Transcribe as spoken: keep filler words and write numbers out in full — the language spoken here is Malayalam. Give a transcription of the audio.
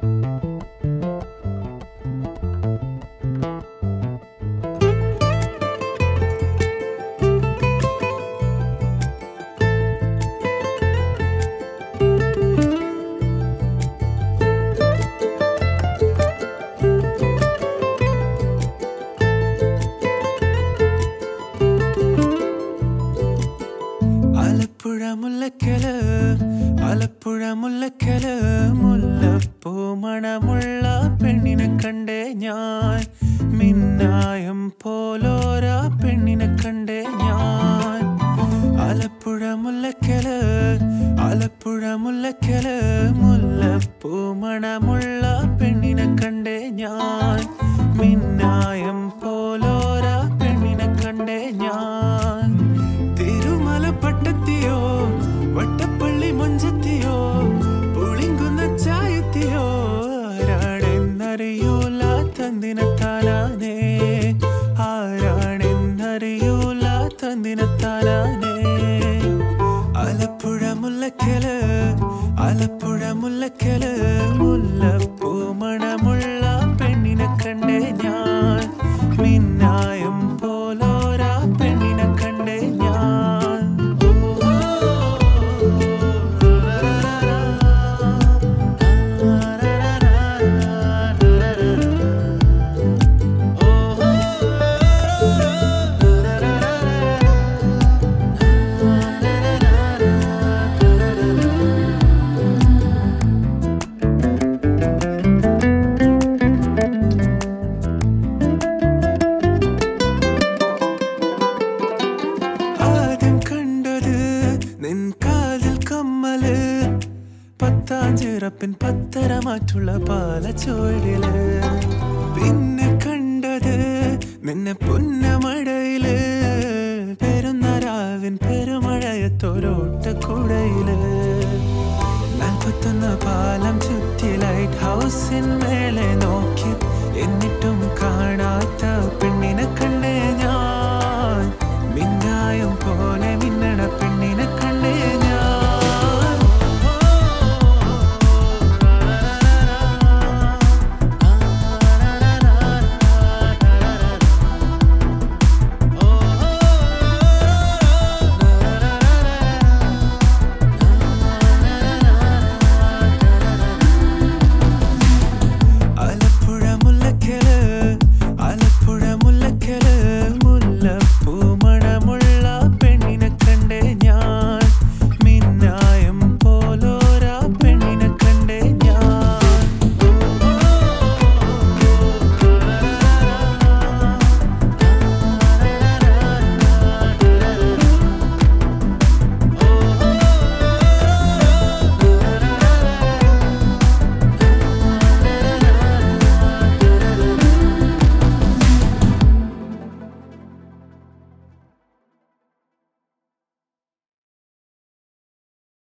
ആലപ്പുഴ മുല്ലക്കല് ആലപ്പുഴ മുല്ലക്കല് മുല്ലപ്പൂ മണമുള്ള പെണ്ണിനെ കണ്ടേ ഞാൻ മിന്നായം പോലോരാ പെണ്ണിനെ കണ്ടേ ഞാൻ ആലപ്പുഴ മുല്ലക്കല് ആലപ്പുഴ മുല്ലക്കല് മുല്ലപ്പൂ മണമുള്ള പെണ്ണിനെ കണ്ടേ ഞാൻ മിന്നായം പോലോരാ പെണ്ണിനെ കണ്ടേ ഞാൻ പട്ടത്തിയോ വട്ടപ്പള്ളി മഞ്ചത്തിയോ പുളിങ്കുന്ന ചായത്തിയോ ആരാണെന്നറിയൂല തന്തിനത്താനാനേ ആരാണെന്നറിയൂല തന്തിനത്താനാനേ ആലപ്പുഴ മുല്ലക്കല് ആലപ്പുഴ മുല്ലക്കല് മുല്ലപ്പൂ മണമുള്ള പെണ്ണിനെ കണ്ടേ ഞാൻ മിന്നായം പോലോരാ പെണ്ണിനെ കണ്ടേ ഞാൻ പത്താഞ്ചിറപ്പിൻ പത്തരമാറ്റുള്ള പാലച്ചോടില് പിന്നെ കണ്ടത് നിന്നെ പുന്നമടയില് പെരുന്നരാവിൻ പെരുമഴയത്തോരോട്ടക്കുടയില് നാൽപ്പത്തൊന്ന് പാലം ചുറ്റി ലൈറ്റ് ഹൗസിൻ മേലെ നോക്കി എന്നിട്ടും കാണാത്ത പെണ്ണിനെ കണ്ടേ ഞാൻ മിന്നായം പോലെ മിന്നണ പെണ്ണിനെ കണ്ടേ